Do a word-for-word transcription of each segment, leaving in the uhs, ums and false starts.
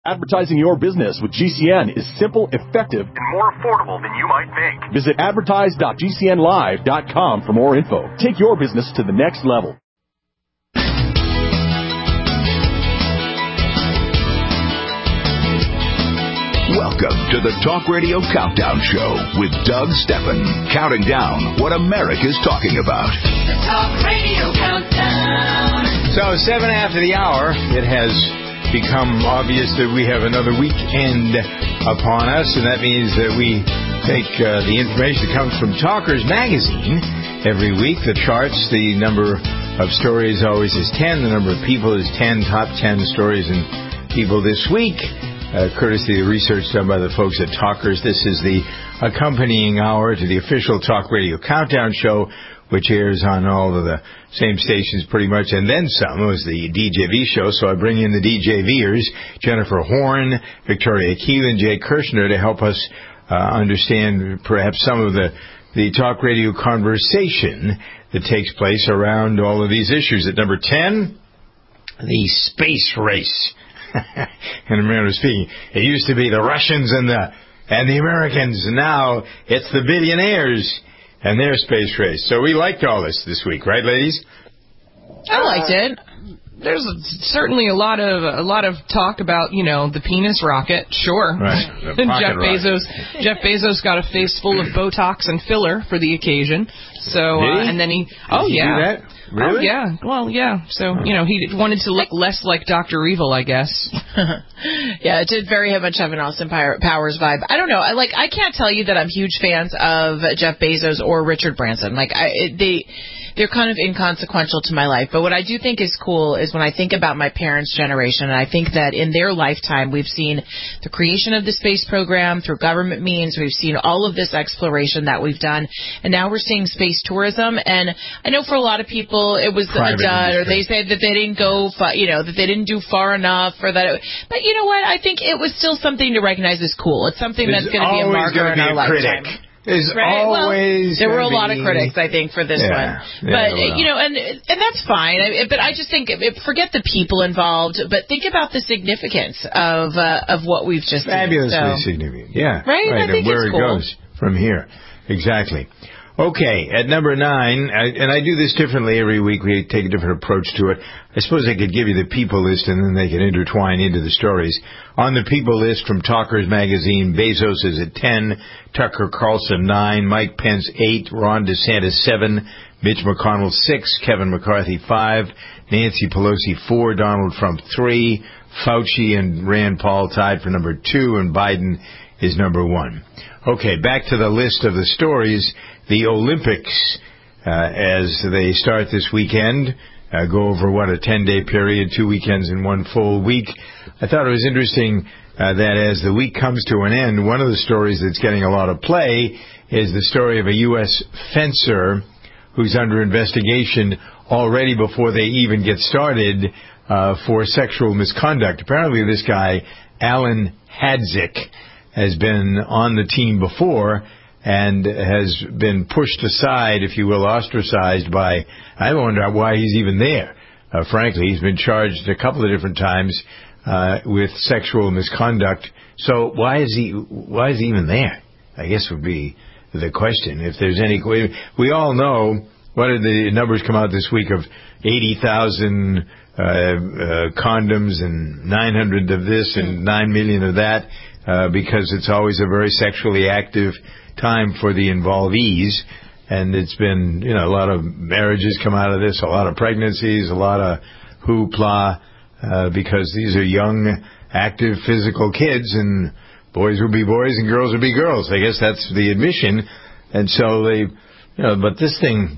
Advertising your business with G C N is simple, effective, and more affordable than you might think. Visit advertise dot g c n live dot com for more info. Take your business to the next level. Welcome to the Talk Radio Countdown Show with Doug Steppen, counting down what America's talking about. The Talk Radio Countdown. So, seven after the hour, it has become obvious that we have another weekend upon us, and that means that we take uh, the information that comes from Talkers Magazine every week. The charts, the number of stories always is ten, the number of people is ten, top ten stories and people this week. Uh, courtesy of the research done by the folks at Talkers. This is the accompanying hour to the official Talk Radio Countdown Show, which airs on all of the same stations pretty much, and then some. It was the D J V show, so I bring in the D J Vers, Jennifer Horn, Victoria Keelan, Jay Kirshner, to help us uh, understand perhaps some of the, the talk radio conversation that takes place around all of these issues. At number ten, the space race. And a manner of speaking, it used to be the Russians and the and the Americans, and now it's the billionaires and their space race. So we liked all this this week, right, ladies? I liked it. There's certainly a lot of a lot of talk about, you know, the penis rocket. Sure. Right. And Jeff Bezos Jeff Bezos got a face full of Botox and filler for the occasion. So uh, and then he Did oh he yeah. do that? Really? Oh, yeah. Well, yeah. So, you know, he wanted to look less like Doctor Evil, I guess. Yeah, it did very much have an Austin Powers vibe. I don't know. I like. I can't tell you that I'm huge fans of Jeff Bezos or Richard Branson. Like, I, it, they, they're kind of inconsequential to my life. But what I do think is cool is when I think about my parents' generation, and I think that in their lifetime we've seen the creation of the space program through government means. We've seen all of this exploration that we've done, and now we're seeing space tourism. And I know for a lot of people, it was a dud, or they said that they didn't go, far, you know, that they didn't do far enough, or that. It, but you know what? I think it was still something to recognize as cool. It's something There's that's going to be a marker in our lifetime. There's right? always well, there were a be... lot of critics, I think, for this yeah, one. Yeah, but well. you know, and and that's fine. I, but I just think, forget the people involved, but think about the significance of uh, of what we've just fabulously seen. So. significant. Yeah, right. right. I think and where it's it cool. goes from here, exactly. Okay, at number nine, I, and I do this differently every week. We take a different approach to it. I suppose I could give you the people list, and then they could intertwine into the stories. On the people list from Talkers Magazine, Bezos is at ten, Tucker Carlson nine, Mike Pence eight, Ron DeSantis seven, Mitch McConnell six, Kevin McCarthy five, Nancy Pelosi four, Donald Trump three, Fauci and Rand Paul tied for number two, and Biden is number one. Okay, back to the list of the stories. The Olympics, uh, as they start this weekend, uh, go over, what, a ten-day period, two weekends in one full week. I thought it was interesting uh, that as the week comes to an end, one of the stories that's getting a lot of play is the story of a U S fencer who's under investigation already before they even get started uh, for sexual misconduct. Apparently this guy, Alan Hadzik, has been on the team before and has been pushed aside, if you will, ostracized by, I wonder why he's even there. Uh, frankly, he's been charged a couple of different times uh, with sexual misconduct. So why is he, why is he even there? I guess would be the question. If there's any, we all know, what did the numbers come out this week of eighty thousand uh, uh, condoms and nine hundred of this and nine million of that, uh, because it's always a very sexually active time for the involvees, and it's been, you know, a lot of marriages come out of this, a lot of pregnancies, a lot of hoopla, uh, because these are young, active, physical kids, and boys will be boys and girls will be girls. I guess that's the admission, and so they, you know, but this thing,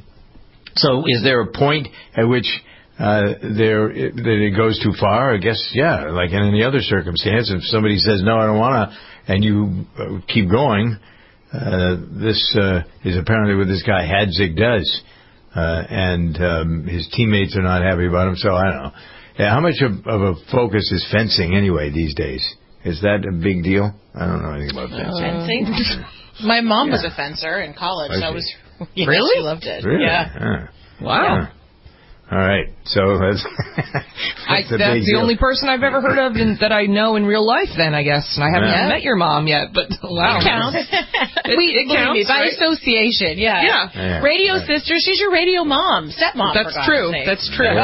so is there a point at which uh, there that it goes too far? I guess, yeah, like in any other circumstance, if somebody says, no, I don't want to, and you uh, keep going, Uh, this uh, is apparently what this guy Hadzik does, uh, and um, his teammates are not happy about him. So I don't know. Yeah, how much of, of a focus is fencing anyway these days? Is that a big deal? I don't know anything about fencing. Uh, fencing? My mom yeah. was a fencer in college. I so I was yeah, really she loved it. Really? Yeah. yeah. Wow. Yeah. All right. So that's, I, that's, a that's big the deal. only person I've ever heard of in, that I know in real life, then, I guess. And I haven't Yeah. even met your mom yet, but wow. It counts. It, we, it believe counts, me, by right? association, yeah. Yeah. Yeah. Radio Right. sister, she's your radio mom, stepmom. That's for God's true. sake. That's true.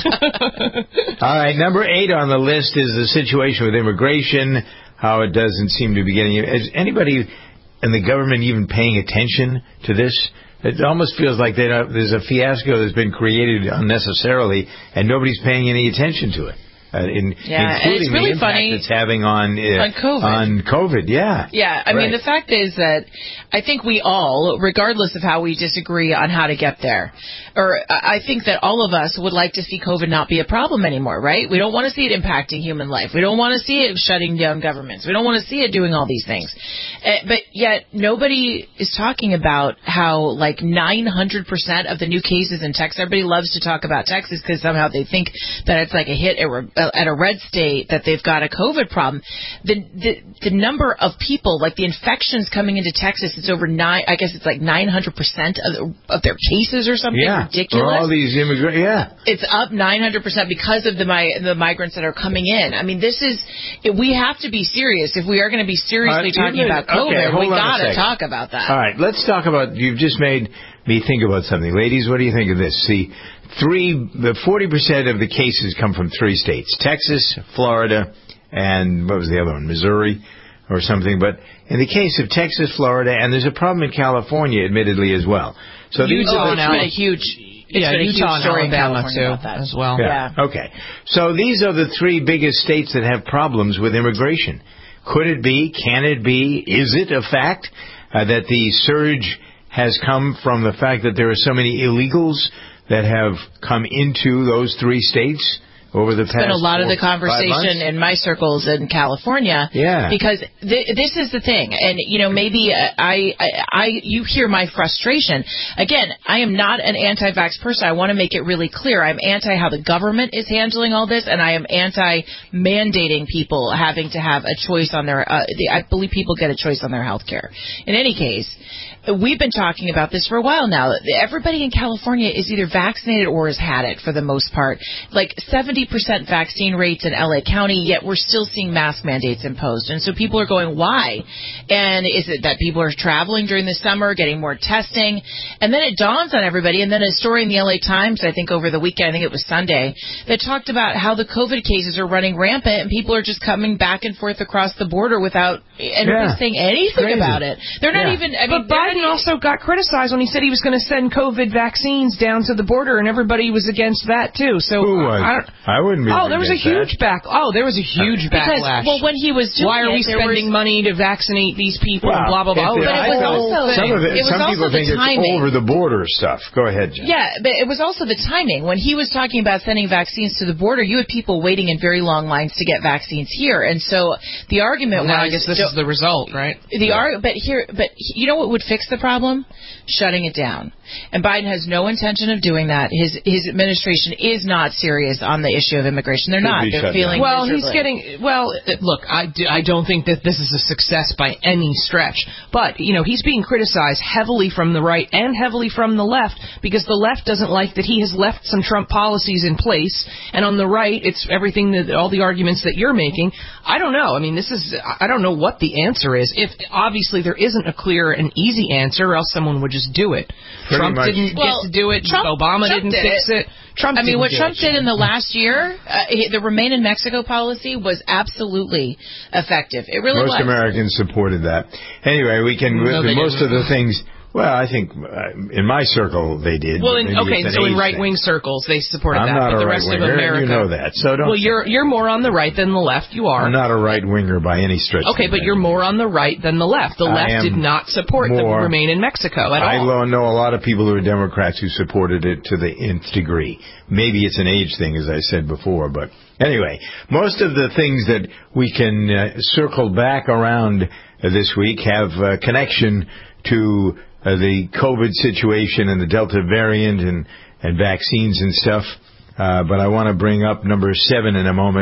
All right, number eight on the list is the situation with immigration, how it doesn't seem to be getting... Is anybody in the government even paying attention to this? It almost feels like they don't, there's a fiasco that's been created unnecessarily, and nobody's paying any attention to it. Uh, in, Yeah, and including it's really the impact funny it's having on uh, on COVID. On COVID, yeah. Yeah, I Right. mean, the fact is that I think we all, regardless of how we disagree on how to get there, or I think that all of us would like to see COVID not be a problem anymore, right? We don't want to see it impacting human life. We don't want to see it shutting down governments. We don't want to see it doing all these things. Uh, but yet, nobody is talking about how, like, nine hundred percent of the new cases in Texas, everybody loves to talk about Texas because somehow they think that it's like a hit at a red state, that they've got a COVID problem. The, the the number of people, like the infections coming into Texas, it's over nine. I guess it's like nine hundred percent of of their cases or something Yeah. ridiculous. All these immigrants, yeah. It's up nine hundred percent because of the mi- the migrants that are coming in. I mean, this is we have to be serious if we are going to be seriously Uh, talking even- about COVID. okay, hold we on a got to second. talk about that. All right, let's talk about, you've just made me think about something. Ladies, what do you think of this? See, three, the forty percent of the cases come from three states, Texas, Florida, and what was the other one, Missouri or something. But in the case of Texas, Florida, and there's a problem in California, admittedly, as well. So these Utah are the now, three- a huge, it's Yeah, been a Utah huge and story in Alabama, California too, about that. as well. Yeah. Yeah. Okay. So these are the three biggest states that have problems with immigration. Could it be? Can it be? Is it a fact uh, that the surge has come from the fact that there are so many illegals that have come into those three states over the It's past been a lot of four, the conversation in my circles in California. Yeah. Because th- this is the thing, and you know, maybe uh, I, I, I, you hear my frustration. Again, I am not an anti-vax person. I want to make it really clear. I'm anti how the government is handling all this, and I am anti mandating people having to have a choice on their. Uh, the, I believe people get a choice on their health care. In any case, we've been talking about this for a while now. Everybody in California is either vaccinated or has had it for the most part. Like seventy percent vaccine rates in L A County, yet we're still seeing mask mandates imposed. And so people are going, why? And is it that people are traveling during the summer, getting more testing? And then it dawns on everybody. And then a story in the L A Times, I think over the weekend, I think it was Sunday, that talked about how the COVID cases are running rampant and people are just coming back and forth across the border without anybody Yeah. saying anything Crazy. about it. They're not Yeah. even, I mean, But Biden also got criticized when he said he was going to send COVID vaccines down to the border, and everybody was against that too. So Who was? I, don't- I wouldn't be. oh, there was a against that. huge back. Oh, there was a huge because, backlash. well, when he was doing Why are we it, there spending was, money to vaccinate these people? Well, and blah blah blah. if Oh, it- but that it was whole also- Some of it, It was some also people the think timing. it's over the border stuff. Go ahead, Jen. Yeah, but it was also the timing. When he was talking about sending vaccines to the border, you had people waiting in very long lines to get vaccines here. And so the argument Well, now was... I guess this don't- is the result, right? The ar- but here, but you know what would fix the problem? Shutting it down. And Biden has no intention of doing that. His his administration is not serious on the issue of immigration. They're Could not. be They're shut feeling Well, he's miserably. getting. Well, uh, look, I, do, I don't think that this is a success by any stretch. But you know, he's being criticized heavily from the right and heavily from the left because the left doesn't like that he has left some Trump policies in place, and on the right, it's everything that all the arguments that you're making. I don't know. I mean, this is. I don't know what the answer is. If obviously there isn't a clear and easy answer, or else someone would just do it. Pretty Trump much. didn't Well, get to do it. Trump- Obama Trump didn't did fix it. Trump. I mean, didn't what do Trump it. did in the last year, uh, he- the Remain in Mexico policy was absolutely effective. It really Most was. Americans supported that. Anyway, we can. No, the, they most didn't. of the things. Well, I think uh, in my circle they did. Well, in, Maybe okay, it's an so in age right-wing thing. circles, they supported I'm that, not but a the rest of right-winger, America, you know that. So don't. well, you're you're more on the right than the left. You are. I'm not a right winger by any stretch. Okay, of but the you're more on the right than the left. The I left am did not support the more- Remain in Mexico at I all. lo- know a lot of people who are Democrats who supported it to the nth degree. Maybe it's an age thing, as I said before, but anyway, most of the things that we can uh, circle back around uh, this week have uh, connection to uh, the COVID situation and the Delta variant and, and vaccines and stuff. Uh, but I want to bring up number seven in a moment.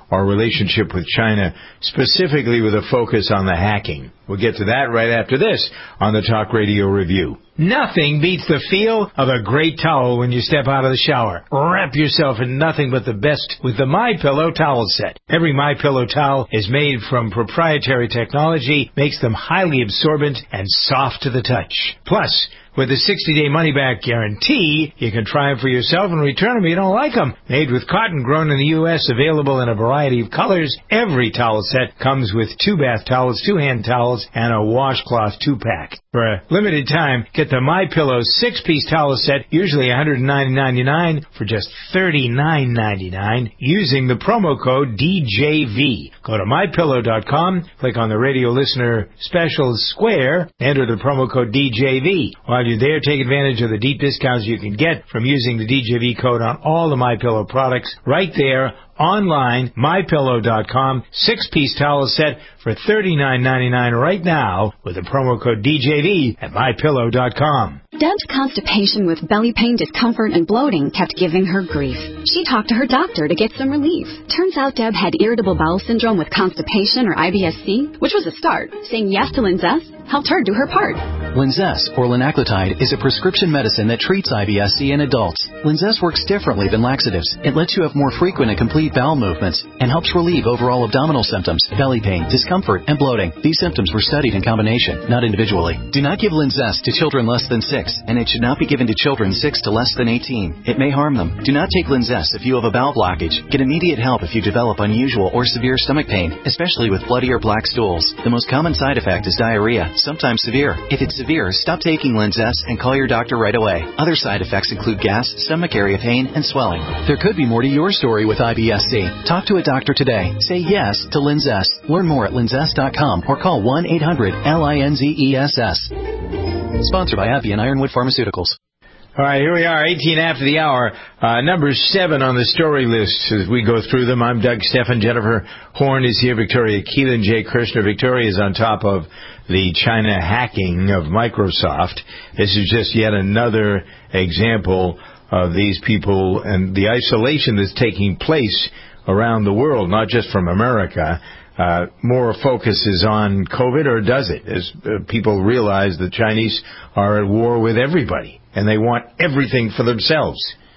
our relationship with China, specifically with a focus on the hacking. We'll get to that right after this on the Talk Radio Review. Nothing beats the feel of a great towel when you step out of the shower. Wrap yourself in nothing but the best with the MyPillow towel set. Every MyPillow towel is made from proprietary technology, makes them highly absorbent and soft to the touch. Plus, with a sixty-day money-back guarantee, you can try them for yourself and return them if you don't like them. Made with cotton grown in the U S, available in a variety of colors, every towel set comes with two bath towels, two hand towels, and a washcloth two-pack. For a limited time, get the MyPillow six-piece towel set, usually one hundred nine ninety-nine dollars, for just thirty-nine ninety-nine, using the promo code D J V. Go to my pillow dot com, click on the radio listener specials square, enter the promo code D J V. While you're there, take advantage of the deep discounts you can get from using the D J V code on all the MyPillow products right there online, my pillow dot com, six-piece towel set for thirty-nine ninety-nine right now with the promo code D J V at my pillow dot com. Deb's constipation with belly pain, discomfort, and bloating kept giving her grief. She talked to her doctor to get some relief. Turns out Deb had irritable bowel syndrome with constipation, or I B S C, which was a start. Saying yes to Linzess helped her do her part. Linzess, or linaclotide, is a prescription medicine that treats I B S C in adults. Linzess works differently than laxatives. It lets you have more frequent and complete bowel movements and helps relieve overall abdominal symptoms, belly pain, discomfort, and bloating. These symptoms were studied in combination, not individually. Do not give Linzess to children less than six, and it should not be given to children six to less than eighteen. It may harm them. Do not take Linzess if you have a bowel blockage. Get immediate help if you develop unusual or severe stomach pain, especially with bloody or black stools. The most common side effect is diarrhea, sometimes severe. If it's severe, stop taking Linzess and call your doctor right away. Other side effects include gas, stomach area pain, and swelling. There could be more to your story with I B S C. Talk to a doctor today. Say yes to Linzess. Learn more at linzess dot com or call one eight hundred L I N Z E S S. Sponsored by AbbVie and Ironwood Pharmaceuticals. All right, here we are, eighteen after the hour. Uh, number seven on the story list as we go through them. I'm Doug Stephan. Jennifer Horn is here. Victoria Keelan, Jay Kirshner. Victoria is on top of the China hacking of Microsoft. This is just yet another example of these people and the isolation that's taking place around the world, not just from America. Uh, more focus is on COVID, or does it? As uh, people realize the Chinese are at war with everybody, and they want everything for themselves.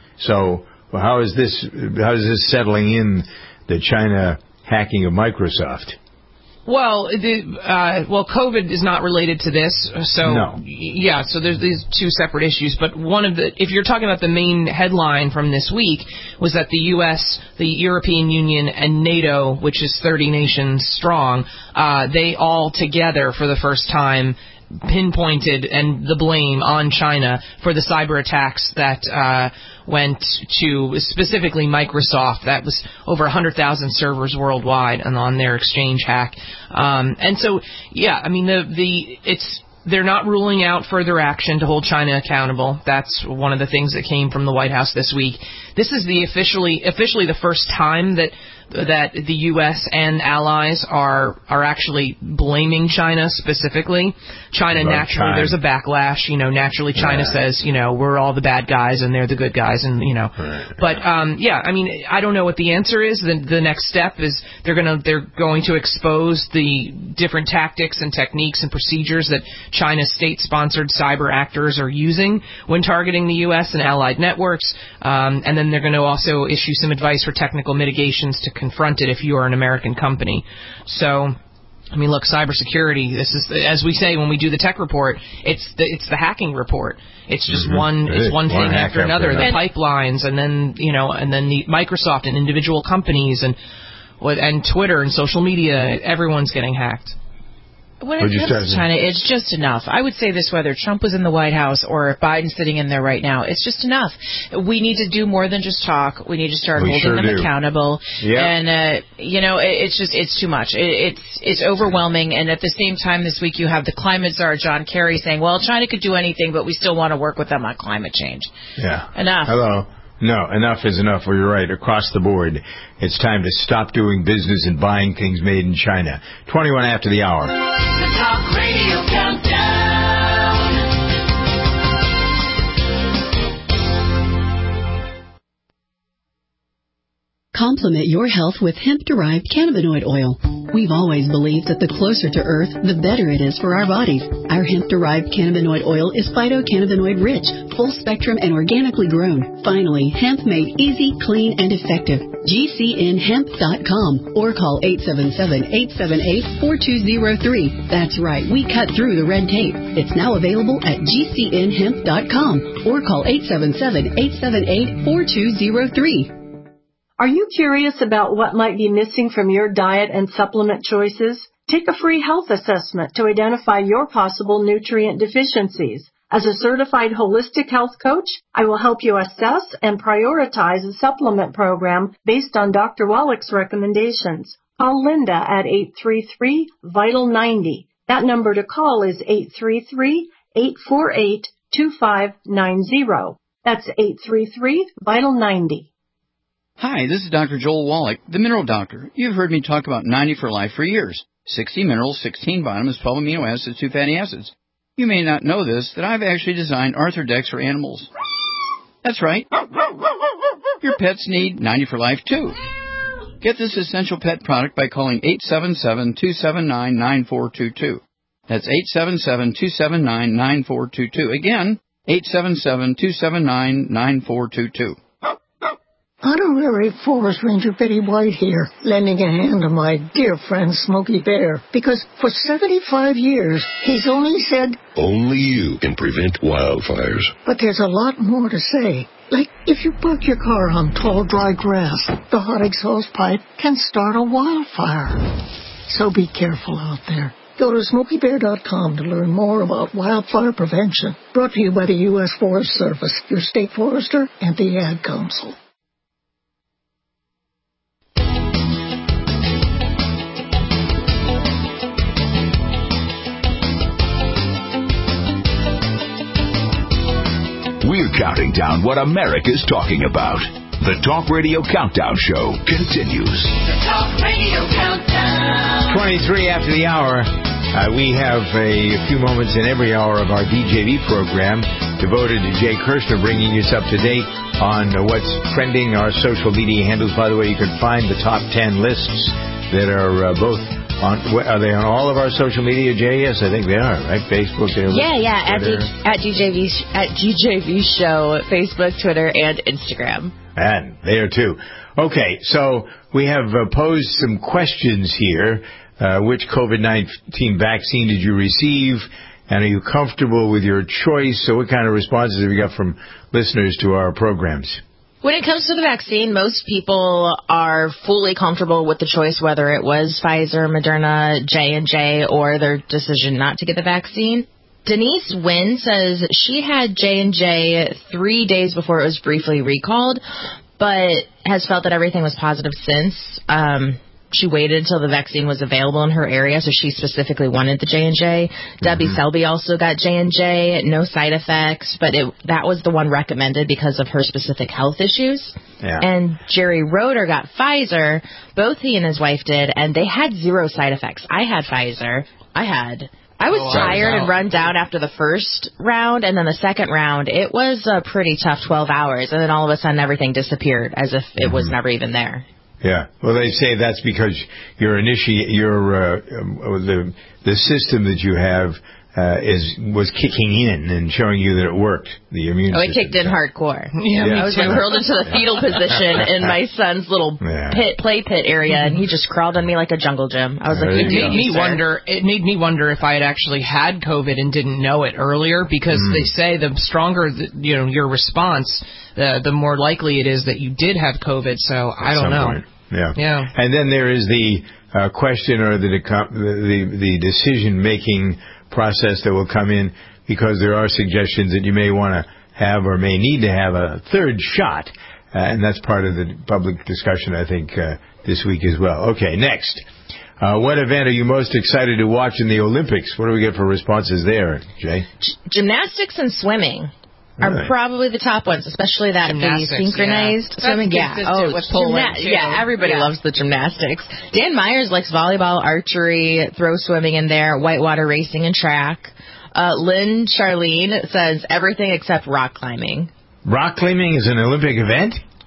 So how is this, how is this settling in, the China hacking of Microsoft? Well, the, uh, well, COVID is not related to this, so no. yeah. So there's these two separate issues. But one of the, if you're talking about the main headline from this week, was that the U S, the European Union, and NATO, which is thirty nations strong, uh, they all together for the first time pinpointed and the blame on China for the cyber attacks that uh, went to specifically Microsoft. That was over one hundred thousand servers worldwide and on their Exchange hack. Um, and so, yeah, I mean, the the it's they're not ruling out further action to hold China accountable. That's one of the things that came from the White House this week. This is the officially officially the first time that that the U S and allies are are actually blaming China specifically. China, About naturally, time. There's a backlash. You know, naturally, China yeah. says, you know, we're all the bad guys and they're the good guys, and you know. Right. But um, yeah, I mean, I don't know what the answer is. The, the next step is they're gonna they're going to expose the different tactics and techniques and procedures that China's state-sponsored cyber actors are using when targeting the U S and allied networks, um, and then they're going to also issue some advice for technical mitigations to confront it if you are an American company. So, I mean, look, cybersecurity, this is, the, as we say when we do the tech report, it's the, it's the hacking report. It's just mm-hmm. one, it it's one thing one after another, after the and, pipelines, and then, you know, and then the Microsoft and individual companies and, and Twitter and social media, everyone's getting hacked. When it comes to China, it's just enough. I would say this whether Trump was in the White House or if Biden's sitting in there right now. It's just enough. We need to do more than just talk. We need to start we holding sure them do. accountable. Yep. And, uh, you know, it, it's just, it's too much. It, it's it's overwhelming. And at the same time this week you have the climate czar, John Kerry, saying, well, China could do anything, but we still want to work with them on climate change. Yeah. Enough. Hello. No, enough is enough. Well, you're right. Across the board, it's time to stop doing business and buying things made in China. twenty-one after the hour. The Talk Radio Countdown. Complement your health with hemp-derived cannabinoid oil. We've always believed that the closer to Earth, the better it is for our bodies. Our hemp-derived cannabinoid oil is phytocannabinoid-rich, full-spectrum, and organically grown. Finally, hemp made easy, clean, and effective. G C N hemp dot com or call eight seven seven, eight seven eight, four two zero three. That's right, we cut through the red tape. It's now available at G C N hemp dot com or call eight seven seven, eight seven eight, four two zero three. Are you curious about what might be missing from your diet and supplement choices? Take a free health assessment to identify your possible nutrient deficiencies. As a certified holistic health coach, I will help you assess and prioritize a supplement program based on Doctor Wallach's recommendations. Call Linda at eight three three, vital ninety. That number to call is eight three three, eight four eight, two five nine zero. That's eight three three, vital ninety. Hi, this is Doctor Joel Wallach, the Mineral Doctor. You've heard me talk about ninety for Life for years. sixty minerals, sixteen vitamins, twelve amino acids, two fatty acids. You may not know this, that I've actually designed Arthrodex for animals. That's right. Your pets need ninety for Life, too. Get this essential pet product by calling eight seven seven, two seven nine, nine four two two. That's eight seven seven, two seven nine, nine four two two. Again, eight seven seven, two seven nine, nine four two two. Honorary Forest Ranger Betty White here, lending a hand to my dear friend Smokey Bear, because for seventy-five years, he's only said, only you can prevent wildfires. But there's a lot more to say. Like, if you park your car on tall, dry grass, the hot exhaust pipe can start a wildfire. So be careful out there. Go to smokey bear dot com to learn more about wildfire prevention. Brought to you by the U S Forest Service, your state forester, and the Ad Council. We're counting down what America's talking about. The Talk Radio Countdown Show continues. The Talk Radio Countdown. twenty-three after the hour. Uh, we have a few moments in every hour of our D J V program devoted to Jay Kirshner, bringing us up to date on uh, what's trending, our social media handles. By the way, you can find the top ten lists that are uh, both on. Are they on all of our social media, Jay? Yes, I think they are, right? Facebook, Twitter, yeah, yeah, at, D- at D J V at D J V Show, Facebook, Twitter, and Instagram. And there too. Okay, so we have uh, posed some questions here. Uh, which COVID nineteen vaccine did you receive? And are you comfortable with your choice? So what kind of responses have you got from listeners to our programs? When it comes to the vaccine, most people are fully comfortable with the choice, whether it was Pfizer, Moderna, J and J, or their decision not to get the vaccine. Denise Wynn says she had J and J three days before it was briefly recalled, but has felt that everything was positive since. Um, she waited until the vaccine was available in her area, so she specifically wanted the J and J. Mm-hmm. Debbie Selby also got J and J, no side effects, but it, that was the one recommended because of her specific health issues. Yeah. And Jerry Roeder got Pfizer. Both he and his wife did, and they had zero side effects. I had Pfizer. I had... I was oh, tired and run down after the first round, and then the second round, it was a pretty tough twelve hours, and then all of a sudden everything disappeared as if it was mm-hmm. never even there. Yeah, well, they say that's because your initiate your uh, the the system that you have uh, is was kicking in and showing you that it worked. The immune. Oh, it system. kicked in hardcore. Yeah, yeah. I was like hurled into the fetal position in my son's little yeah. pit play pit area, and he just crawled on me like a jungle gym. I was like, it made me wonder. It made me wonder if I had actually had COVID and didn't know it earlier, because mm. they say the stronger the, you know your response, the the more likely it is that you did have COVID. So I don't know. Point. Yeah. Yeah. And then there is the uh, question or the the the decision making process that will come in, because there are suggestions that you may want to have or may need to have a third shot, uh, and that's part of the public discussion, I think, uh, this week as well. Okay, next. Uh, what event are you most excited to watch in the Olympics? What do we get for responses there, Jay? G- gymnastics and swimming are really? probably the top ones, especially that the synchronized yeah. swimming. That's yeah, oh, with pulling gymna- yeah, everybody yeah. loves the gymnastics. Dan Myers likes volleyball, archery, throw swimming in there, whitewater racing, and track. Uh, Lynn Charlene says everything except rock climbing. Rock climbing is an Olympic event?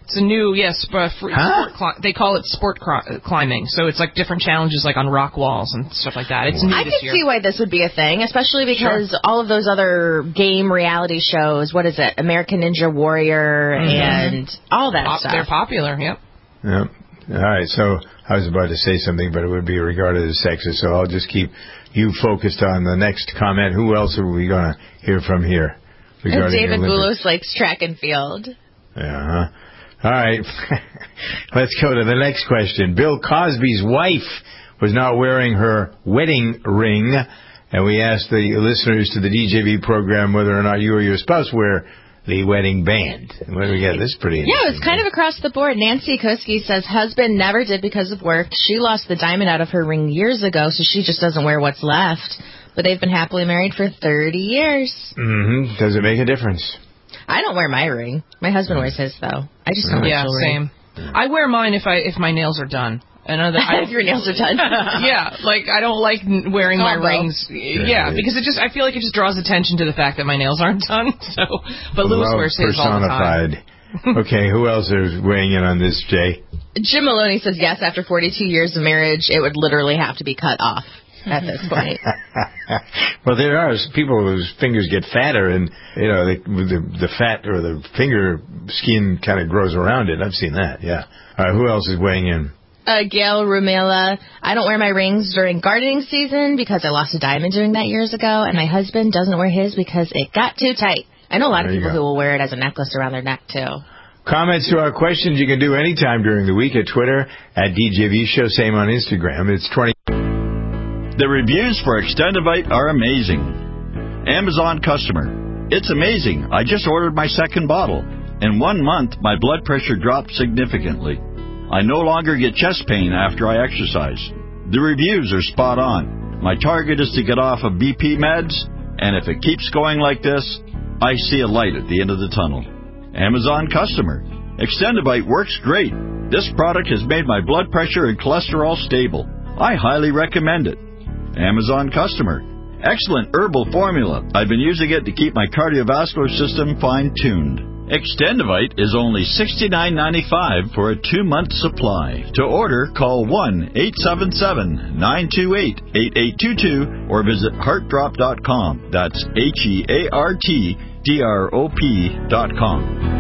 It's a new, yes, uh, free Huh? sport cli- they call it sport cri- climbing. So it's like different challenges like on rock walls and stuff like that. It's new I this can year. see why this would be a thing, especially because Sure. all of those other game reality shows, what is it, American Ninja Warrior Mm-hmm. and all that Pop- stuff. They're popular, yep. Yep. All right, so I was about to say something, but it would be regarded as sexist, so I'll just keep you focused on the next comment. Who else are we going to hear from here? And David Olympics? Boulos likes track and field. Yeah. All right. Let's go to the next question. Bill Cosby's wife was not wearing her wedding ring, and we asked the listeners to the D J V program whether or not you or your spouse wear the wedding band. And what do we get? This is pretty interesting. Yeah, it's kind of across the board. Nancy Koski says husband never did because of work. She lost the diamond out of her ring years ago, so she just doesn't wear what's left. But they've been happily married for thirty years. Mm-hmm. Does it make a difference? I don't wear my ring. My husband wears his, though. I just don't wear Yeah, jewelry. same. I wear mine if I if my nails are done. Another, I, If your nails are done. yeah, like I don't like n- wearing my Combo. rings. Yeah, because it just I feel like it just draws attention to the fact that my nails aren't done. So, but Lewis Love wears his all the time. personified. Okay, who else is weighing in on this, Jay? Jim Maloney says yes, after forty-two years of marriage, it would literally have to be cut off at this point. Well, there are people whose fingers get fatter, and you know the the, the fat or the finger skin kind of grows around it. I've seen that. Yeah. All right, who else is weighing in? Uh, Gail Rumela, I don't wear my rings during gardening season because I lost a diamond doing that years ago, and my husband doesn't wear his because it got too tight. I know a lot There of you people go. who will wear it as a necklace around their neck, too. Comments to our questions you can do anytime during the week at Twitter, at D J V Show, same on Instagram. It's twenty. The reviews for Extendivite are amazing. Amazon customer. It's amazing. I just ordered my second bottle. In one month, my blood pressure dropped significantly. I no longer get chest pain after I exercise. The reviews are spot on. My target is to get off of B P meds, and if it keeps going like this, I see a light at the end of the tunnel. Amazon customer. Extendivite works great. This product has made my blood pressure and cholesterol stable. I highly recommend it. Amazon customer. Excellent herbal formula. I've been using it to keep my cardiovascular system fine-tuned. Extendivite is only sixty-nine ninety-five for a two-month supply. To order, call one eight seven seven, nine two eight, eight eight two two or visit heart drop dot com. That's H E A R T D R O P dot com.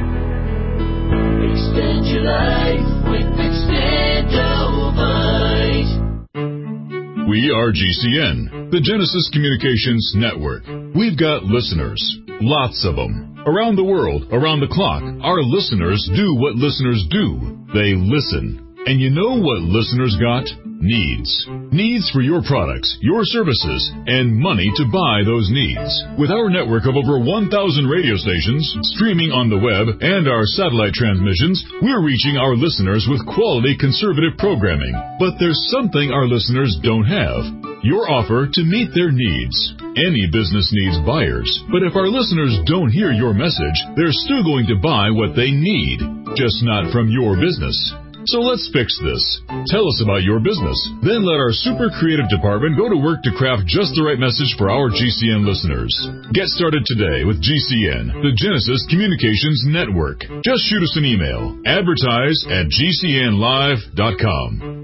Extend your life with Extendovite. We are G C N, the Genesis Communications Network. We've got listeners, lots of them. Around the world, around the clock, our listeners do what listeners do. They listen. And you know what listeners got? Needs. Needs for your products, your services, and money to buy those needs. With our network of over one thousand radio stations, streaming on the web, and our satellite transmissions, we're reaching our listeners with quality conservative programming. But there's something our listeners don't have. Your offer to meet their needs. Any business needs buyers, but if our listeners don't hear your message, they're still going to buy what they need, just not from your business. So let's fix this. Tell us about your business. Then let our super creative department go to work to craft just the right message for our G C N listeners. Get started today with G C N, the Genesis Communications Network. Just shoot us an email. Advertise at G C N live dot com.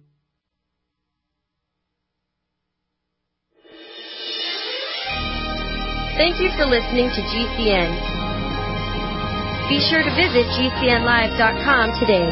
Thank you for listening to G C N. Be sure to visit G C N live dot com today.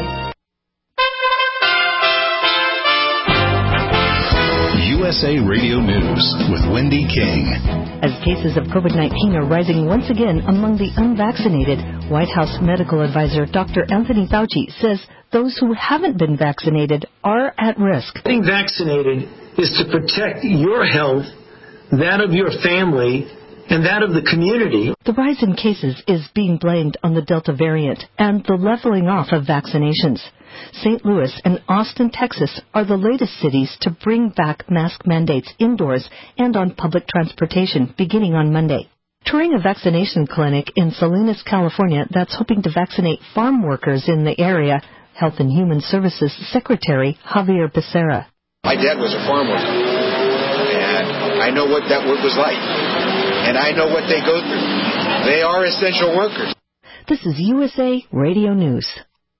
U S A Radio News with Wendy King. As cases of COVID nineteen are rising once again among the unvaccinated, White House medical advisor Doctor Anthony Fauci says those who haven't been vaccinated are at risk. Getting vaccinated is to protect your health, that of your family, and that of the community. The rise in cases is being blamed on the Delta variant and the leveling off of vaccinations. Saint Louis and Austin, Texas are the latest cities to bring back mask mandates indoors and on public transportation beginning on Monday. Touring a vaccination clinic in Salinas, California that's hoping to vaccinate farm workers in the area, Health and Human Services Secretary Javier Becerra. My dad was a farm worker, and I know what that work was like, and I know what they go through. They are essential workers. This is U S A Radio News.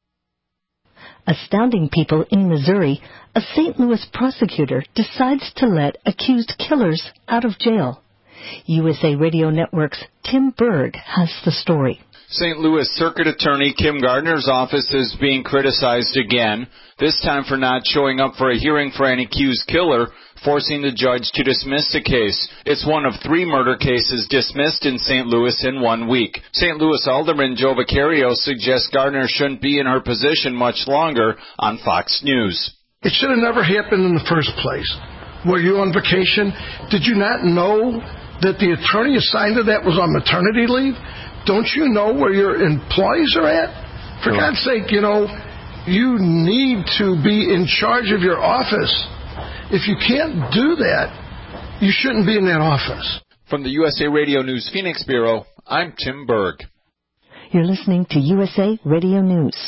Astounding people in Missouri, a Saint Louis prosecutor decides to let accused killers out of jail. U S A Radio Network's Tim Berg has the story. Saint Louis Circuit Attorney Kim Gardner's office is being criticized again, this time for not showing up for a hearing for an accused killer, forcing the judge to dismiss the case. It's one of three murder cases dismissed in Saint Louis in one week. Saint Louis Alderman Joe Vicario suggests Gardner shouldn't be in her position much longer on Fox News. It should have never happened in the first place. Were you on vacation? Did you not know that the attorney assigned to that was on maternity leave? Don't you know where your employees are at? For God's sake, you know, you need to be in charge of your office. If you can't do that, you shouldn't be in that office. From the U S A Radio News Phoenix Bureau, I'm Tim Berg. You're listening to U S A Radio News.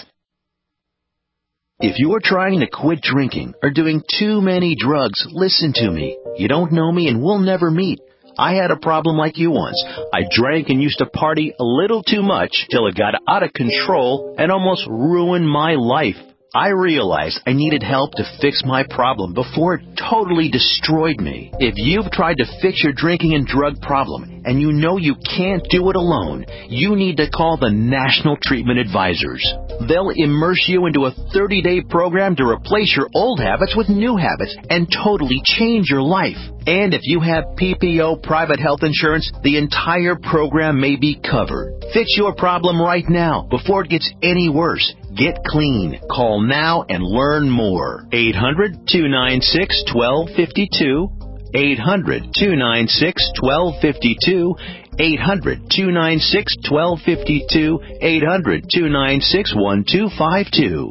If you're trying to quit drinking or doing too many drugs, listen to me. You don't know me and we'll never meet. I had a problem like you once. I drank and used to party a little too much till it got out of control and almost ruined my life. I realized I needed help to fix my problem before it totally destroyed me. If you've tried to fix your drinking and drug problem and you know you can't do it alone, you need to call the National Treatment Advisors. They'll immerse you into a thirty-day program to replace your old habits with new habits and totally change your life. And if you have P P O private health insurance, the entire program may be covered. Fix your problem right now before it gets any worse. Get clean. Call now and learn more. eight hundred, two nine six, one two five two. eight hundred, two nine six, one two five two. eight hundred, two nine six, one two five two. eight hundred, two nine six, one two five two.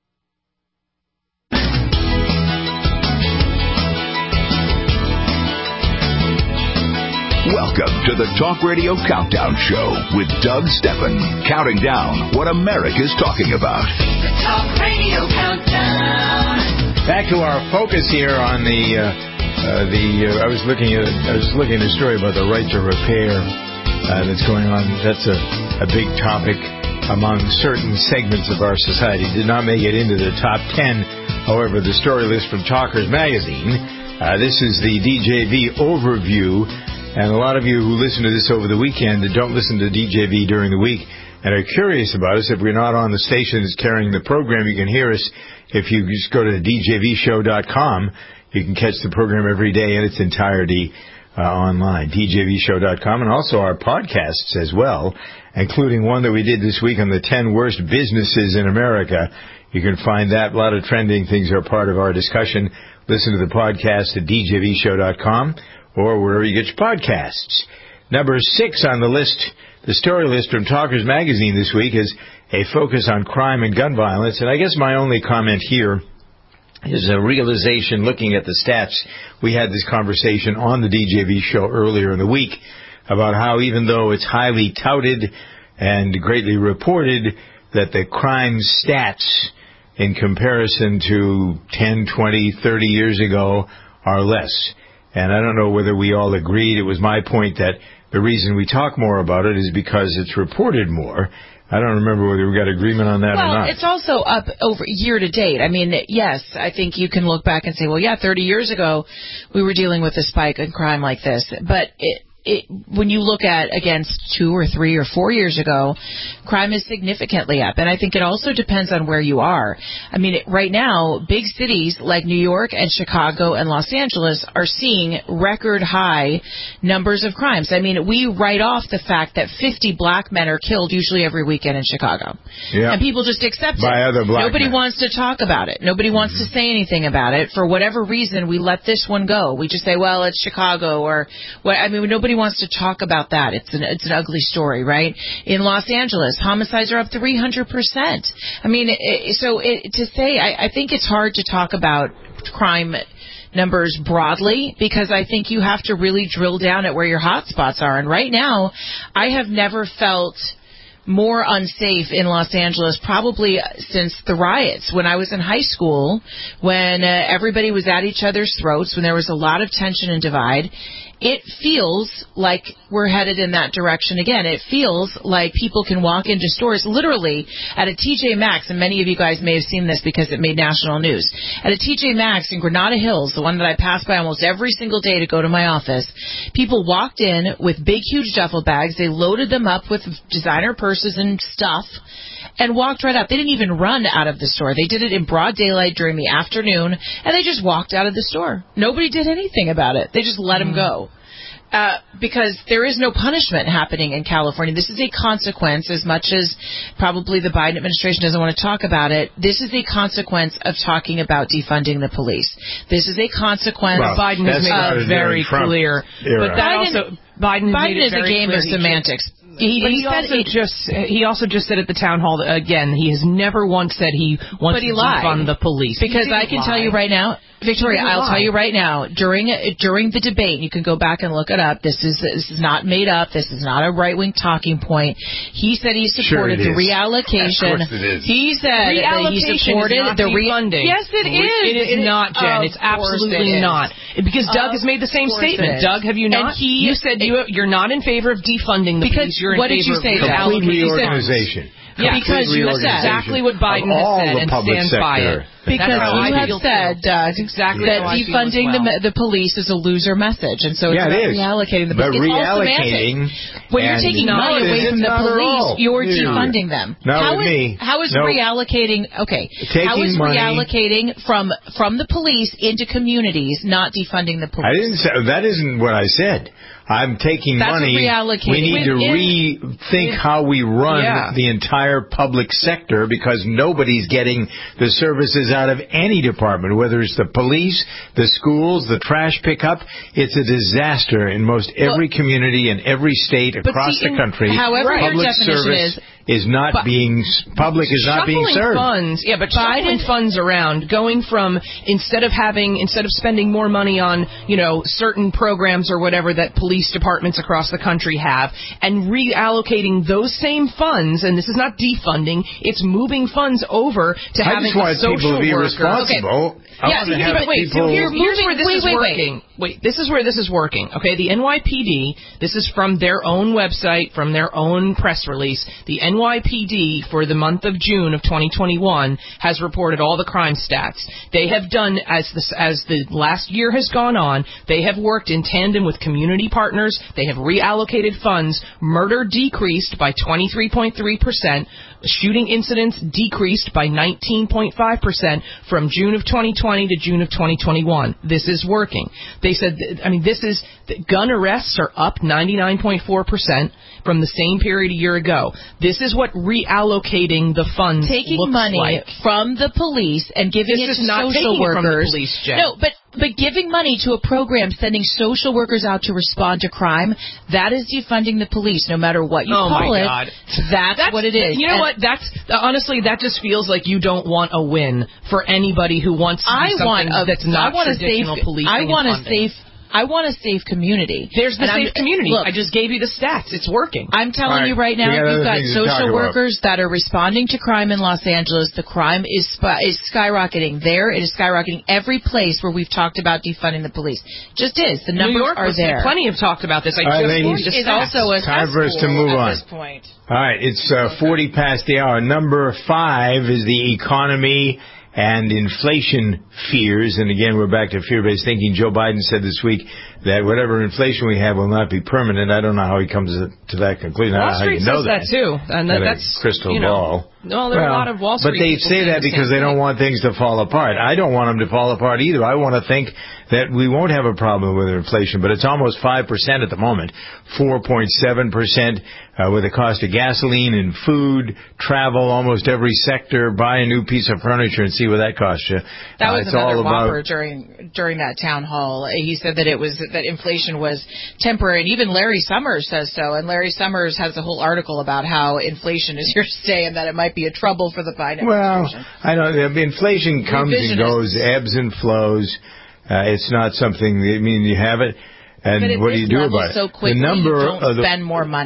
Welcome to the Talk Radio Countdown Show with Doug Steppen, counting down what America's talking about. The Talk Radio Countdown. Back to our focus here on the uh, uh, the. Uh, I was looking at I was looking at a story about the right to repair uh, that's going on. That's a, a big topic among certain segments of our society. Did not make it into the top ten. However, the story list from Talkers Magazine. Uh, this is the D J V overview. And a lot of you who listen to this over the weekend that don't listen to D J V during the week and are curious about us, if we're not on the station that's carrying the program, you can hear us. If you just go to d j v show dot com, you can catch the program every day in its entirety uh, online, d j v show dot com, and also our podcasts as well, including one that we did this week on the ten worst businesses in America. You can find that. A lot of trending things are part of our discussion. Listen to the podcast at d j v show dot com. Or wherever you get your podcasts. Number six on the list, the story list from Talkers Magazine this week, is a focus on crime and gun violence. And I guess my only comment here is a realization, looking at the stats. We had this conversation on the D J V show earlier in the week about how, even though it's highly touted and greatly reported, that the crime stats in comparison to ten, twenty, thirty years ago are less. And I don't know whether we all agreed. It was my point that the reason we talk more about it is because it's reported more. I don't remember whether we got agreement on that well, or not. Well, it's also up over year to date. I mean, yes, I think you can look back and say, well, yeah, thirty years ago we were dealing with a spike in crime like this. But it, it, when you look at against two or three or four years ago, crime is significantly up. And I think it also depends on where you are. I mean, right now, big cities like New York and Chicago and Los Angeles are seeing record high numbers of crimes. I mean, we write off the fact that fifty black men are killed usually every weekend in Chicago. Yeah. And people just accept By it. other black Nobody men. wants to talk about it. Nobody wants Mm-hmm. to say anything about it. For whatever reason, we let this one go. We just say, well, it's Chicago, or what? I mean, nobody wants to talk about that. It's an it's an ugly story, right? In Los Angeles, homicides are up three hundred percent. I mean, it, so it, to say, I, I think it's hard to talk about crime numbers broadly, because I think you have to really drill down at where your hot spots are. And right now, I have never felt more unsafe in Los Angeles probably since the riots. When I was in high school, when uh, everybody was at each other's throats, when there was a lot of tension and divide, it feels like we're headed in that direction again. It feels like people can walk into stores literally at a T J Maxx, and many of you guys may have seen this because it made national news. At a T J Maxx in Granada Hills, the one that I pass by almost every single day to go to my office, people walked in with big, huge duffel bags. They loaded them up with designer purses and stuff and walked right out. They didn't even run out of the store. They did it in broad daylight during the afternoon, and they just walked out of the store. Nobody did anything about it. They just let them go. Uh, because there is no punishment happening in California. This is a consequence, as much as probably the Biden administration doesn't want to talk about it. This is a consequence of talking about defunding the police. This is a consequence. Well, Biden has made it very clear. Era. But that Biden, also, Biden, has Biden made it is very a game clear of semantics. He, but he, he also it, just he also just said at the town hall that, again, he has never once said he wants but he to lied. defund the police. Because I can lie. tell you right now, Victoria, I'll lie. tell you right now, during during the debate, you can go back and look it up. This is this is not made up. This is not a right wing talking point. He said he supported sure the reallocation. Of course it is. He said that he supported is not the refunding. Yes, it is. It is it not, Jen. It's absolutely it not. Because Doug of has made the same statement. it Doug, have you not? And he, you said you you're not in favor of defunding the because police. You're in what favor did you say? of complete reorganization. Yeah, because you said exactly what Biden has said and stands by it. Because That's you have feel said, Doug, exactly that defunding well. the, the police is a loser message, and so it's yeah, about it is. reallocating the but police. It's reallocating all When you're taking money away from the police, you're defunding them. Not how with is, me. How is nope. reallocating? Okay, taking how is money, reallocating from from the police into communities not defunding the police? I didn't say that. Isn't what I said. I'm taking That's money. We need to rethink how we run yeah. the entire public sector because nobody's getting the services out of any department, whether it's the police, the schools, the trash pickup. It's a disaster in most every well, community in every state across see, the country. However, public your definition service is. is not but being public is not being served. Funds, yeah, but shuffling funds around, going from instead of having instead of spending more money on you know certain programs or whatever that police departments across the country have, and reallocating those same funds, and this is not defunding, it's moving funds over to I having just want a social people to be worker. responsible. Okay. I yeah, want to have but wait, people. so here, here's where this wait, is wait, working. Wait, this is where this is working. Okay, the N Y P D. This is from their own website, from their own press release. The N Y P D for the month of June of twenty twenty-one has reported all the crime stats. They have done as the as the last year has gone on. They have worked in tandem with community partners. They have reallocated funds. Murder decreased by twenty-three point three percent. Shooting incidents decreased by nineteen point five percent from June of twenty twenty to June of twenty twenty-one. This is working. They said, I mean, this is, gun arrests are up ninety-nine point four percent from the same period a year ago. This is what reallocating the funds Taking looks money like. from the police and giving this it to is not social taking workers. It from the police, Jen. No, but But giving money to a program, sending social workers out to respond to crime, that is defunding the police, no matter what you oh call my it. God. That's, That's what it is. You know and what? That's honestly, that just feels like you don't want a win for anybody who wants to I do something want a, that's not I want traditional a safe, policing. I want and a safe. I want a safe community. There's the and safe I'm, community. Look, I just gave you the stats. It's working. I'm telling right. you right now, we got you've got social workers about. that are responding to crime in Los Angeles. The crime is sp- is skyrocketing there. It is skyrocketing every place where we've talked about defunding the police. Just is. The numbers New York are was, there. Plenty have talked about this. I All just right, want to It's also a time for us to move at on. this point. All right, it's uh, forty past the hour. Number five is the economy and inflation fears. And again, we're back to fear-based thinking. Joe Biden said this week that whatever inflation we have will not be permanent. I don't know how he comes to that conclusion. Wall I don't know Street how you know says that, that too, and that, Got a that's crystal you know, ball. No, there well, are a lot of Wall Street. But they people say that the because they thing. don't want things to fall apart. I don't want them to fall apart either. I want to think that we won't have a problem with inflation, but it's almost five percent at the moment, four point seven percent uh, with the cost of gasoline and food, travel, almost every sector. Buy a new piece of furniture and see what that costs you. That uh, was it's another all whopper about during during that town hall. He said that it was that inflation was temporary, and even Larry Summers says so. And Larry Summers has a whole article about how inflation is here to stay and that it might be a trouble for the Biden administration. Well, I know inflation comes and goes, ebbs and flows. Uh, it's not something. I mean, you have it, and but at what do this you do level about so it? Quickly, the number you don't of the, spend more money.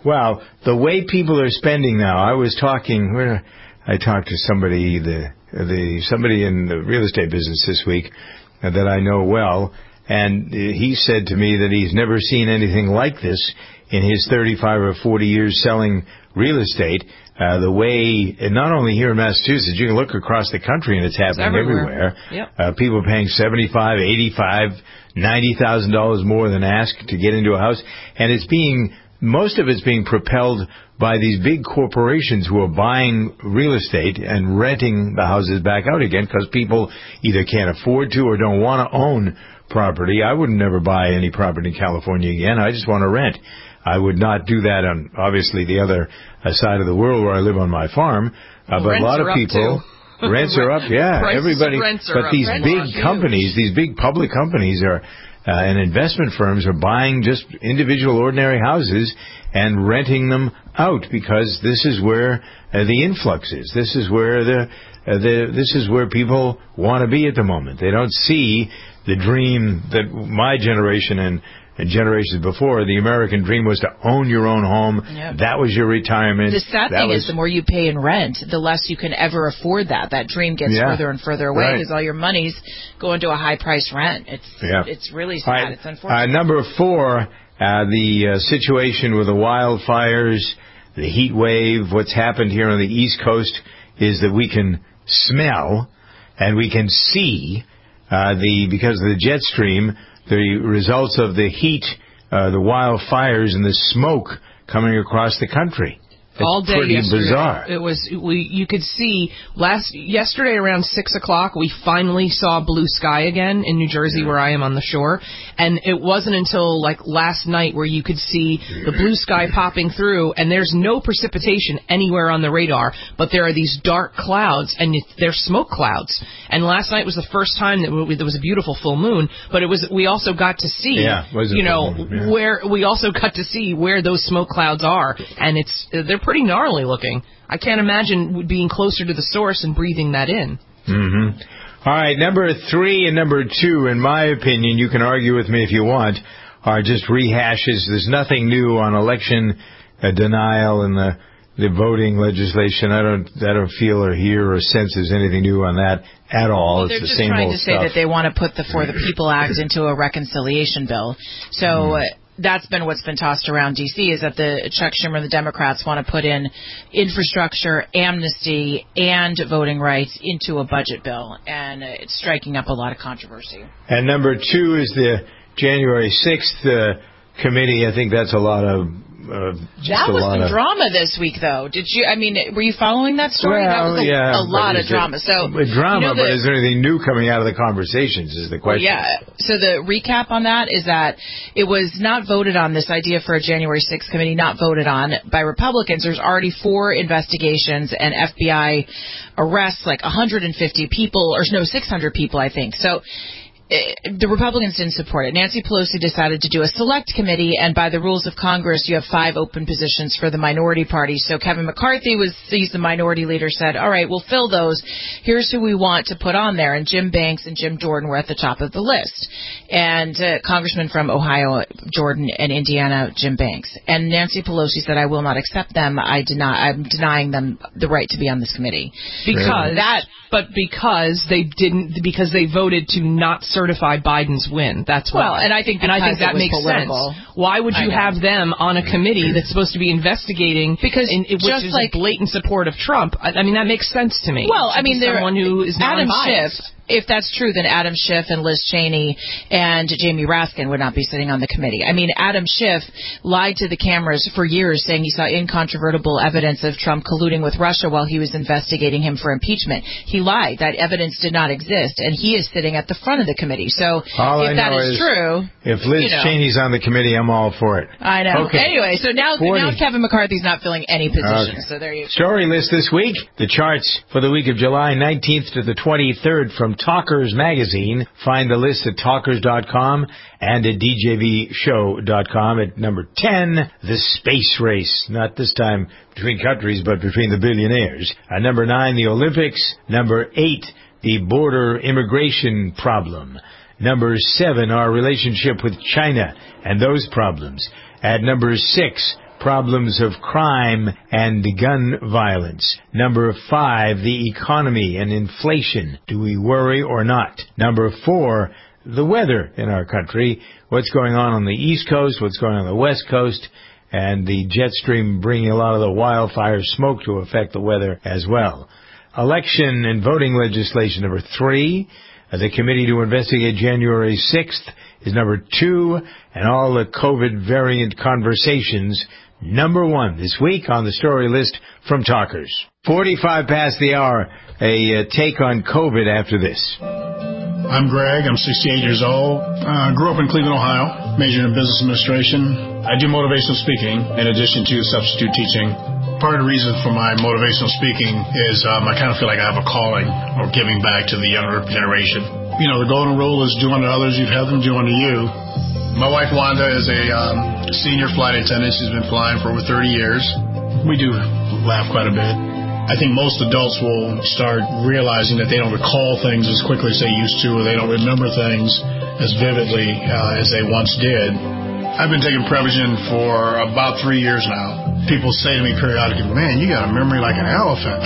Well, the way people are spending now, I was talking, where I talked to somebody, the the somebody in the real estate business this week uh, that I know well, and uh, he said to me that he's never seen anything like this in his thirty-five or forty years selling real estate. Uh, the way, and not only here in Massachusetts, you can look across the country and it's happening it's everywhere. everywhere. Yep. Uh, people paying seventy-five, eighty-five, ninety thousand dollars more than ask to get into a house, and it's being most of it's being propelled by these big corporations who are buying real estate and renting the houses back out again because people either can't afford to or don't want to own property. I would never buy any property in California again. I just want to rent. I would not do that on, obviously, the other uh, side of the world where I live on my farm. Uh, but rents a lot of are people... Up rents are up, yeah. Prices Everybody, of rents are but up. these Rents big are huge. companies, these big public companies are... Uh, and investment firms are buying just individual ordinary houses and renting them out because this is where uh, the influx is. This is where the, uh, the this is where people want to be at the moment. They don't see the dream that my generation and And generations before, the American dream was to own your own home. Yep. That was your retirement. The sad that thing was, is the more you pay in rent, the less you can ever afford that. That dream gets Yeah. further and further away Right. because all your money's going to a high-priced rent. It's Yeah. it's really sad. All right. It's unfortunate. Uh, number four, uh, the uh, situation with the wildfires, the heat wave, what's happened here on the East Coast is that we can smell and we can see uh, the because of the jet stream, the results of the heat, uh, the wildfires, and the smoke coming across the country. It's all day pretty yesterday. bizarre. It was we. You could see last yesterday around six o'clock. We finally saw blue sky again in New Jersey, yeah. where I am on the shore. And it wasn't until like last night where you could see the blue sky popping through. And there's no precipitation anywhere on the radar, but there are these dark clouds, and they're smoke clouds. And last night was the first time that we, there was a beautiful full moon. But it was we also got to see, yeah, you know, yeah. where we also got to see where those smoke clouds are, and it's they're pretty gnarly looking. I can't imagine being closer to the source and breathing that in. Mm-hmm. All right, number three and number two, in my opinion, you can argue with me if you want, are just rehashes. There's nothing new on election uh, denial and the the voting legislation. I don't I don't feel or hear or sense there's anything new on that at all. Well, it's they're the just same trying old to say stuff. that they want to put the For the People Act into a reconciliation bill. So Mm. uh, that's been what's been tossed around D C is that the Chuck Schumer and the Democrats want to put in infrastructure, amnesty, and voting rights into a budget bill, and uh, it's striking up a lot of controversy. And number two is the January sixth uh, committee. I think that's a lot of Uh, just that a was lot some of drama this week, though. Did you? I mean, were you following that story? Well, that was a, yeah, a lot of it, drama. So drama, you know the, but is there anything new coming out of the conversations? Is the question? Well, yeah. So the recap on that is that it was not voted on. This idea for a January sixth committee not voted on by Republicans. There's already four investigations and F B I arrests, like one hundred fifty people, or no, six hundred people, I think. So. It, the Republicans didn't support it. Nancy Pelosi decided to do a select committee, and by the rules of Congress, you have five open positions for the minority party. So Kevin McCarthy, was he's the minority leader, said, all right, we'll fill those. Here's who we want to put on there. And Jim Banks and Jim Jordan were at the top of the list. And uh, Congressman from Ohio, Jordan, and Indiana, Jim Banks. And Nancy Pelosi said, I will not accept them. I deny, I'm denying them the right to be on this committee. Because really? that... But because they didn't, because they voted to not certify Biden's win. That's well, why. and I think and I think that makes political. sense. Why would you have them on a committee that's supposed to be investigating? Because in, in, which just is like blatant support of Trump. I, I mean, that makes sense to me. Well, I mean, there someone who is Adam non-biased. Schiff. If that's true, then Adam Schiff and Liz Cheney and Jamie Raskin would not be sitting on the committee. I mean, Adam Schiff lied to the cameras for years saying he saw incontrovertible evidence of Trump colluding with Russia while he was investigating him for impeachment. He lied. That evidence did not exist, and he is sitting at the front of the committee. So all if I that know is, is true... If Liz you know, Cheney's on the committee, I'm all for it. I know. Okay. Anyway, so now, now Kevin McCarthy's not filling any positions. Okay. So there you go. Story list this week. The charts for the week of July nineteenth to the twenty-third from Talkers Magazine. Find the list at talkers dot com and at d j v show dot com. At number ten, the space race. Not this time between countries, but between the billionaires. At number nine, the Olympics. Number eight, the border immigration problem. Number seven, our relationship with China and those problems. At number six, problems of crime and gun violence. Number five, the economy and inflation. Do we worry or not? Number four, the weather in our country. What's going on on the East Coast, what's going on on the West Coast, and the jet stream bringing a lot of the wildfire smoke to affect the weather as well. Election and voting legislation, number three. The committee to investigate January sixth is number two. And all the COVID variant conversations, number one this week on the story list from Talkers. forty-five past the hour, a uh, take on COVID after this. I'm Greg. I'm sixty-eight years old. Uh, grew up in Cleveland, Ohio. Majored in business administration. I do motivational speaking in addition to substitute teaching. Part of the reason for my motivational speaking is um, I kind of feel like I have a calling or giving back to the younger generation. You know, the golden rule is do unto others, you'd have them do unto you. My wife Wanda is a um, senior flight attendant. She's been flying for over thirty years. We do laugh quite a bit. I think most adults will start realizing that they don't recall things as quickly as they used to, or they don't remember things as vividly uh, as they once did. I've been taking Prevagen for about three years now. People say to me periodically, man, you got a memory like an elephant.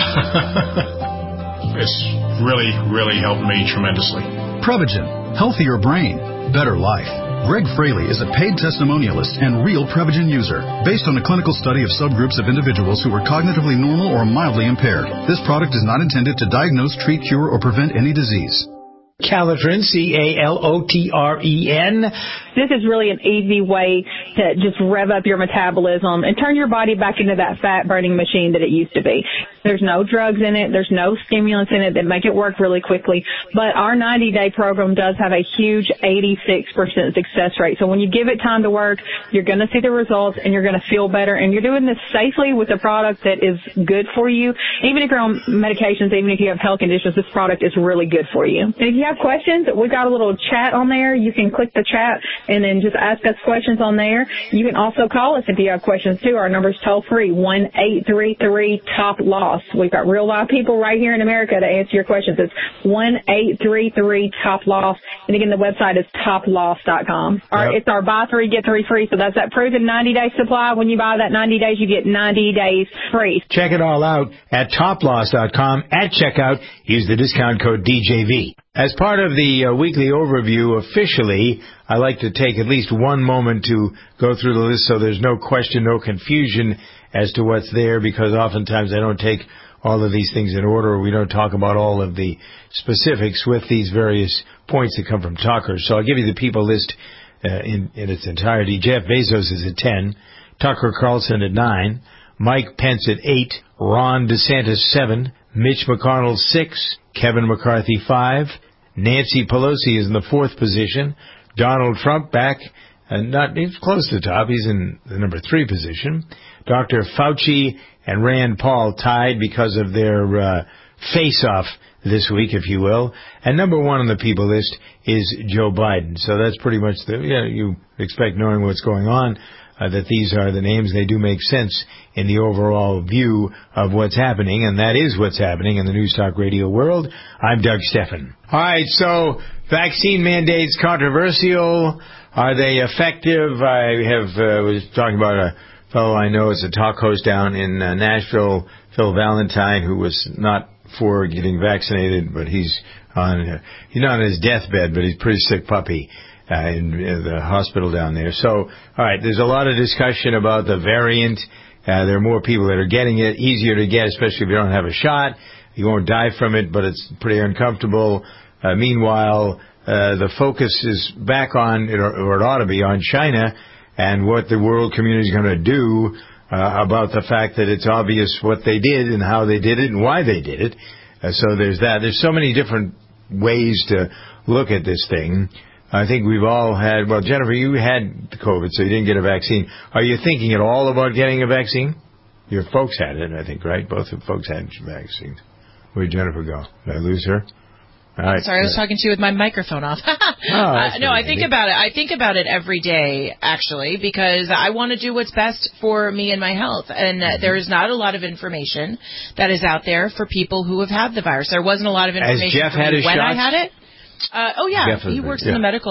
It's really, really helped me tremendously. Prevagen. Healthier brain. Better life. Greg Fraley is a paid testimonialist and real Prevagen user. Based on a clinical study of subgroups of individuals who were cognitively normal or mildly impaired, this product is not intended to diagnose, treat, cure, or prevent any disease. Calotren, C A L O T R E N. This is really an easy way to just rev up your metabolism and turn your body back into that fat-burning machine that it used to be. There's no drugs in it. There's no stimulants in it that make it work really quickly. But our ninety-day program does have a huge eighty-six percent success rate. So when you give it time to work, you're going to see the results and you're going to feel better. And you're doing this safely with a product that is good for you. Even if you're on medications, even if you have health conditions, this product is really good for you. And if you have questions, we've got a little chat on there. You can click the chat and then just ask us questions on there. You can also call us if you have questions too. Our number's toll free, one eight three three top loss. We've got real live people right here in America to answer your questions. It's one eight three three top loss. And again, the website is top loss dot com. All right, yep. It's our buy three, get three free. So that's that proven ninety day supply. When you buy that ninety days, you get ninety days free. Check it all out at top loss dot com. At checkout, use the discount code D J V. As part of the uh, weekly overview, officially, I like to take at least one moment to go through the list so there's no question, no confusion as to what's there, because oftentimes I don't take all of these things in order, or we don't talk about all of the specifics with these various points that come from talkers. So I'll give you the people list uh, in, in its entirety. Jeff Bezos is at ten, Tucker Carlson at nine, Mike Pence at eight, Ron DeSantis seven, Mitch McConnell six, Kevin McCarthy five, Nancy Pelosi is in the fourth position. Donald Trump back, and not he's close to the top. He's in the number three position. Doctor Fauci and Rand Paul tied because of their uh, face-off this week, if you will. And number one on the people list is Joe Biden. So that's pretty much the yeah. You expect, knowing what's going on, uh, that these are the names. They do make sense in the overall view of what's happening, and that is what's happening in the News Talk Radio world. I'm Doug Steffen. All right, so vaccine mandates controversial. Are they effective? I have uh, was talking about a fellow I know is a talk host down in uh, Nashville, Phil Valentine, who was not for getting vaccinated, but he's on uh, he's not on his deathbed, but he's a pretty sick puppy. Uh, in, in the hospital down there. So, all right, there's a lot of discussion about the variant. Uh, there are more people that are getting it, easier to get, especially if you don't have a shot. You won't die from it, but it's pretty uncomfortable. Uh, meanwhile, uh, the focus is back on, or it ought to be, on China and what the world community is going to do uh, about the fact that it's obvious what they did and how they did it and why they did it. Uh, so there's that. There's so many different ways to look at this thing. I think we've all had, well, Jennifer, you had COVID, so you didn't get a vaccine. Are you thinking at all about getting a vaccine? Your folks had it, I think, right? Both of folks had vaccines. Where'd Jennifer go? Did I lose her? All right. Sorry, I was talking to you with my microphone off. oh, uh, no, I think about it. I think about it every day, actually, because I want to do what's best for me and my health. And uh, there is not a lot of information that is out there for people who have had the virus. There wasn't a lot of information Has Jeff for had me his when shots? I had it. Uh, oh, yeah. Definitely, he works yeah. in the medical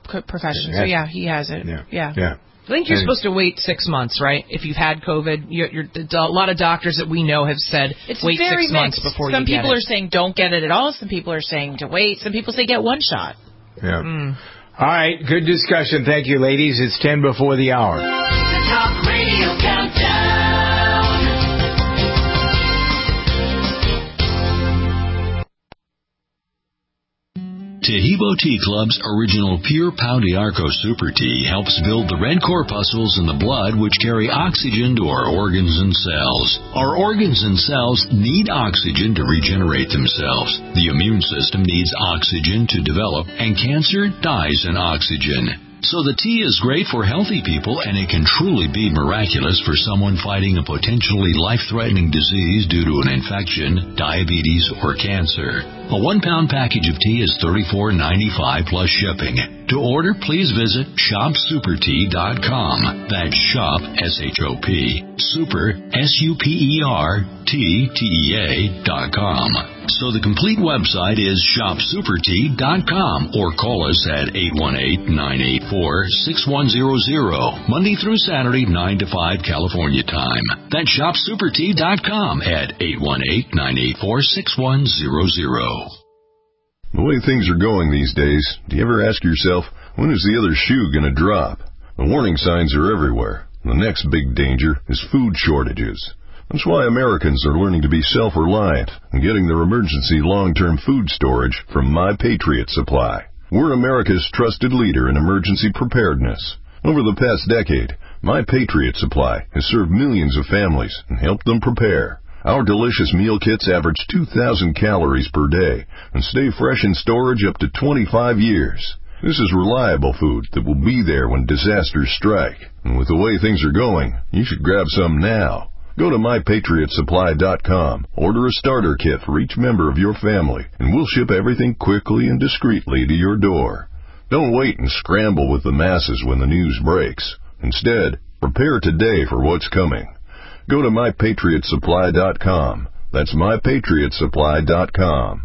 profession. So, yeah, he has it. Yeah. Yeah. yeah. I think you're And- supposed to wait six months, right? If you've had COVID, you're, you're, a lot of doctors that we know have said It's wait very six mixed. months before Some you get people it. are saying don't get it at all. Some people are saying to wait. Some people say get one shot. Yeah. Mm. All right, good discussion. Thank you, ladies. It's ten before the hour. The Talk Radio Countdown. Tahibo Tea Club's original Pure Pau d'Arco Super Tea helps build the red corpuscles in the blood which carry oxygen to our organs and cells. Our organs and cells need oxygen to regenerate themselves. The immune system needs oxygen to develop, and cancer dies in oxygen. So the tea is great for healthy people, and it can truly be miraculous for someone fighting a potentially life-threatening disease due to an infection, diabetes, or cancer. A one-pound package of tea is thirty-four ninety-five plus shipping. To order, please visit shop super tea dot com. That's shop, S H O P, super, S U P E R, T, T E A, dot com. So the complete website is shop super tea dot com, or call us at eight one eight, nine eight four, six one zero zero, Monday through Saturday, nine to five California time. That's shop super tea dot com at eight one eight, nine eight four, six one zero zero. The way things are going these days, do you ever ask yourself, when is the other shoe going to drop? The warning signs are everywhere. The next big danger is food shortages. That's why Americans are learning to be self-reliant and getting their emergency long-term food storage from My Patriot Supply. We're America's trusted leader in emergency preparedness. Over the past decade, My Patriot Supply has served millions of families and helped them prepare. Our delicious meal kits average two thousand calories per day and stay fresh in storage up to twenty-five years. This is reliable food that will be there when disasters strike. And with the way things are going, you should grab some now. Go to my patriot supply dot com, order a starter kit for each member of your family, and we'll ship everything quickly and discreetly to your door. Don't wait and scramble with the masses when the news breaks. Instead, prepare today for what's coming. Go to my patriot supply dot com. That's my patriot supply dot com.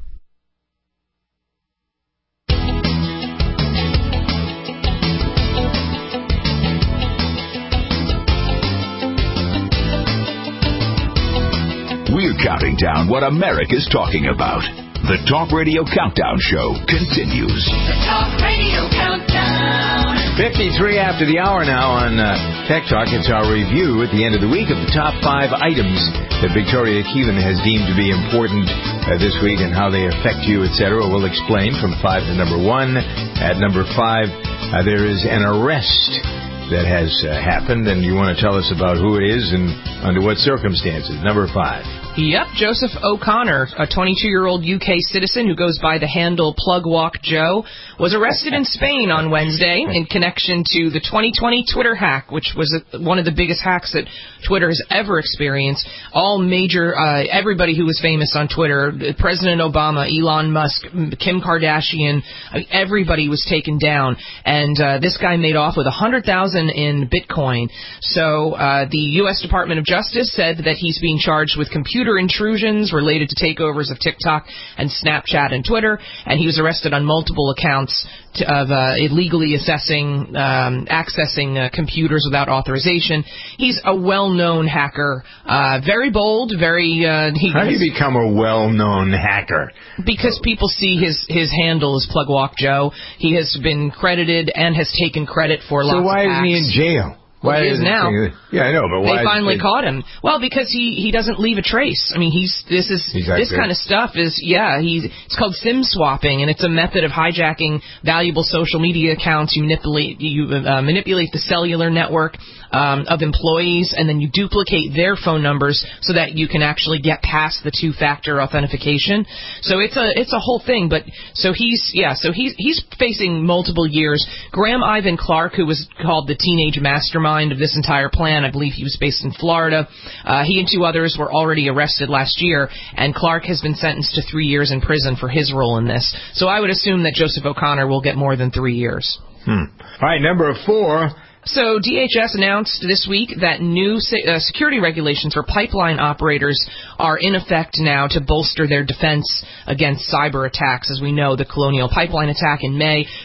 We're counting down what America's talking about. The Talk Radio Countdown Show continues. The Talk Radio Countdown. fifty-three after the hour now on uh, Tech Talk. It's our review at the end of the week of the top five items that Victoria Keelan has deemed to be important uh, this week and how they affect you, et cetera. We'll explain from five to number one. At number five, uh, there is an arrest that has uh, happened, and you want to tell us about who it is and under what circumstances. Number five. Yep, Joseph O'Connor, a twenty-two-year-old U K citizen who goes by the handle Plug Walk Joe, was arrested in Spain on Wednesday in connection to the twenty twenty Twitter hack, which was a, one of the biggest hacks that Twitter has ever experienced. All major, uh, everybody who was famous on Twitter, President Obama, Elon Musk, Kim Kardashian, uh, everybody was taken down. And uh, this guy made off with one hundred thousand dollars in Bitcoin. So uh, the U S Department of Justice said that he's being charged with computer intrusions related to takeovers of TikTok and Snapchat and Twitter, and he was arrested on multiple accounts to, of uh, illegally assessing, um, accessing uh, computers without authorization. He's a well-known hacker, uh, very bold, very... Uh, he How do you become a well-known hacker? Because people see his, his handle as Plug Walk Joe. He has been credited and has taken credit for so lots of why hacks. isn't he in jail? Well, Why he is isn't now. he- Yeah, I know, but why? They finally is- caught him. Well, because he, he doesn't leave a trace. I mean, he's this is Exactly. this kind of stuff is yeah. He's it's called SIM swapping, and it's a method of hijacking valuable social media accounts. You manipulate you uh, manipulate the cellular network um, of employees, and then you duplicate their phone numbers so that you can actually get past the two-factor authentication. So it's a it's a whole thing. But so he's yeah. So he's he's facing multiple years. Graham Ivan Clark, who was called the teenage mastermind of this entire plan, I believe he was based in Florida. Uh, he and two others were already arrested last year, and Clark has been sentenced to three years in prison for his role in this. So I would assume that Joseph O'Connor will get more than three years. Hmm. All right, number four. So D H S announced this week that new se- uh, security regulations for pipeline operators are in effect now to bolster their defense against cyber attacks. As we know, the Colonial Pipeline attack in May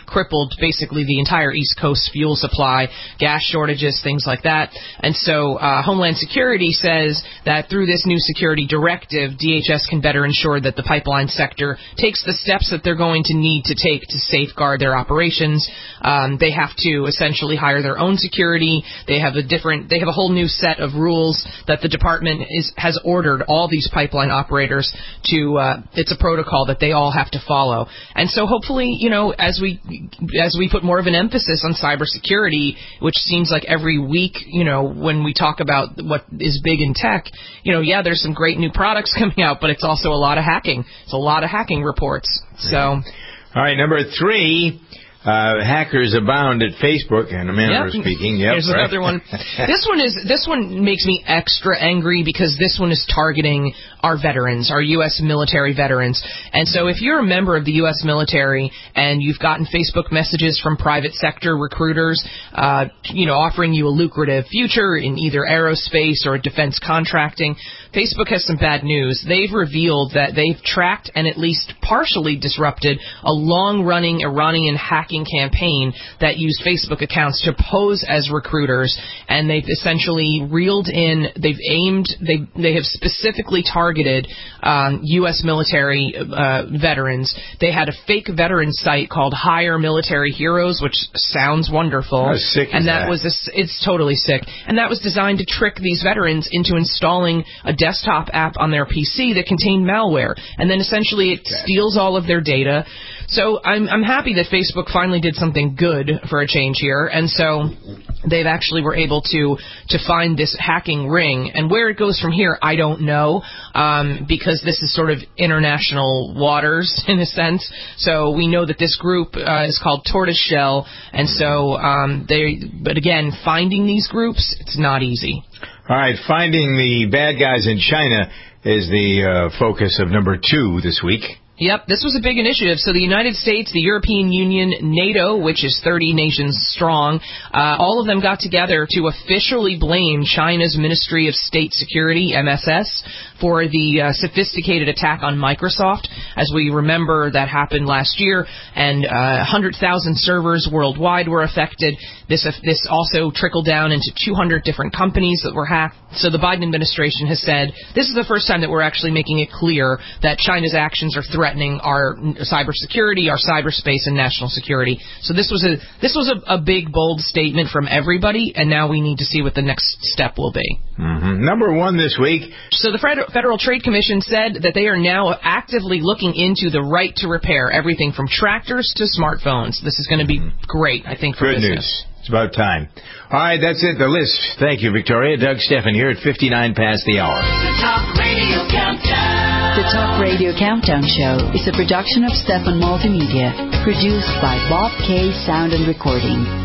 crippled basically the entire East Coast fuel supply, gas shortages, things like that. And so uh, Homeland Security says that through this new security directive, D H S can better ensure that the pipeline sector takes the steps that they're going to need to take to safeguard their operations. Um, they have to essentially hire their own security. They have a different, they have a whole new set of rules that the department is has ordered all these pipeline operators to. Uh, it's a protocol that they all have to follow. And so hopefully, you know, as we as we put more of an emphasis on cybersecurity, which seems like every week, you know, when we talk about what is big in tech, you know, yeah, there's some great new products coming out, but it's also a lot of hacking. It's a lot of hacking reports. So, all right, number three. Uh, hackers abound at Facebook, and a manner of speaking. Yep, Here's right. another one. This one is this one makes me extra angry because this one is targeting our veterans, our U S military veterans. And so if you're a member of the U S military and you've gotten Facebook messages from private sector recruiters, uh, you know, offering you a lucrative future in either aerospace or defense contracting, Facebook has some bad news. They've revealed that they've tracked and at least partially disrupted a long-running Iranian hacking campaign that used Facebook accounts to pose as recruiters, and they've essentially reeled in, they've aimed, they they have specifically targeted um, U S military uh, veterans. They had a fake veteran site called Hire Military Heroes, which sounds wonderful. How sick is and that, that? was a, it's totally sick. And that was designed to trick these veterans into installing a desktop app on their P C that contained malware, and then essentially it steals all of their data. So I'm I'm happy that Facebook finally did something good for a change here, and so they've actually were able to to find this hacking ring. And where it goes from here, I don't know, um, because this is sort of international waters in a sense. So we know that this group uh, is called Tortoise Shell, and so um, they. But again, finding these groups, it's not easy. All right, finding the bad guys in China is the uh, focus of number two this week. Yep, this was a big initiative. So the United States, the European Union, NATO, which is thirty nations strong, uh, all of them got together to officially blame China's Ministry of State Security, M S S, for the uh, sophisticated attack on Microsoft. As we remember, that happened last year, and uh, one hundred thousand servers worldwide were affected. This uh, this also trickled down into two hundred different companies that were hacked. So the Biden administration has said, this is the first time that we're actually making it clear that China's actions are threatening our cybersecurity, our cyberspace, and national security. So this was a this was a, a big, bold statement from everybody, and now we need to see what the next step will be. Mm-hmm. Number one this week. So the Federal Trade Commission said that they are now actively looking into the right to repair everything from tractors to smartphones. This is going to be great, I think, for Good business. news. It's about time. All right, that's it, the list. Thank you, Victoria. Doug Steffen here at fifty-nine past the hour. The Talk Radio Countdown. The Talk Radio Countdown Show is a production of Steffen Multimedia, produced by Bob K. Sound and Recording.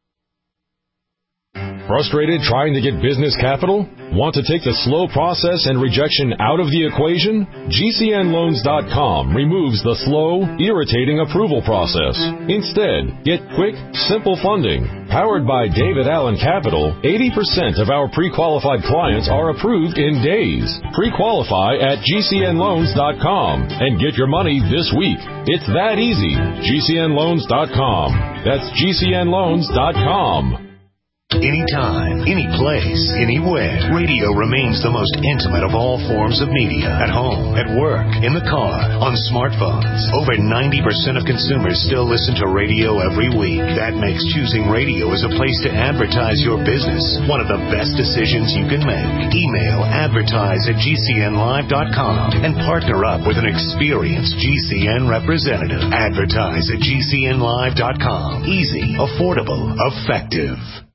Frustrated trying to get business capital? Want to take the slow process and rejection out of the equation? G C N loans dot com removes the slow, irritating approval process. Instead, get quick, simple funding. Powered by David Allen Capital, eighty percent of our pre-qualified clients are approved in days. Pre-qualify at G C N loans dot com and get your money this week. It's that easy. G C N loans dot com. That's G C N loans dot com. Anytime, any place, anywhere, radio remains the most intimate of all forms of media. At home, at work, in the car, on smartphones. Over ninety percent of consumers still listen to radio every week. That makes choosing radio as a place to advertise your business one of the best decisions you can make. Email advertise at G C N live dot com and partner up with an experienced G C N representative. Advertise at G C N live dot com. Easy, affordable, effective.